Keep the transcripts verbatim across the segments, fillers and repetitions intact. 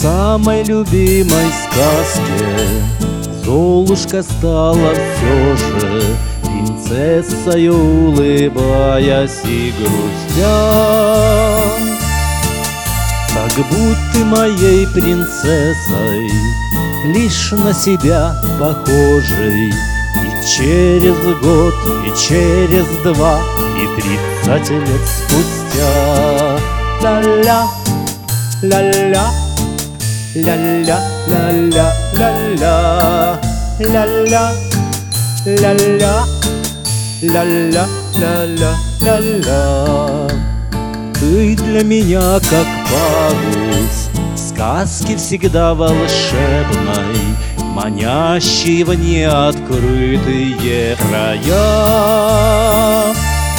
самой любимой сказке Золушка стала все же принцессой, улыбаясь и грустя. Как будто моей принцессой, лишь на себя похожей, и через год, и через два, и тридцать лет спустя. Ля-ля, ля-ля, ля-ля, ля-ля, ля-ля, ля-ля, ля-ля, ля-ля, ля-ля, ля-ля. Ты для меня как парус в сказке всегда волшебной, манящий в неоткрытые края.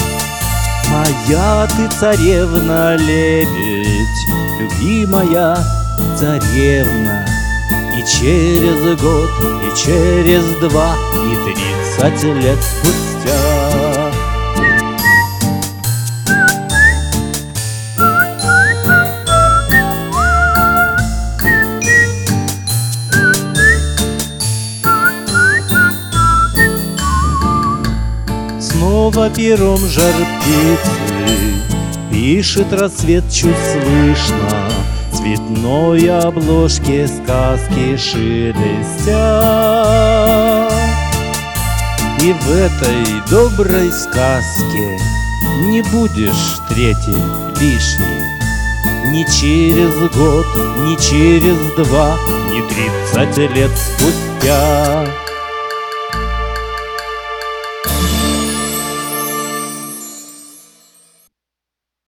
Моя ты царевна-лебедь, любимая царевна, и через год, и через два, и тридцать лет спустя. Снова пером жар-птицы пишет рассвет чуть слышно, цветной обложке сказки шелестя. И в этой доброй сказке не будешь третий лишний, ни через год, ни через два, ни тридцать лет спустя.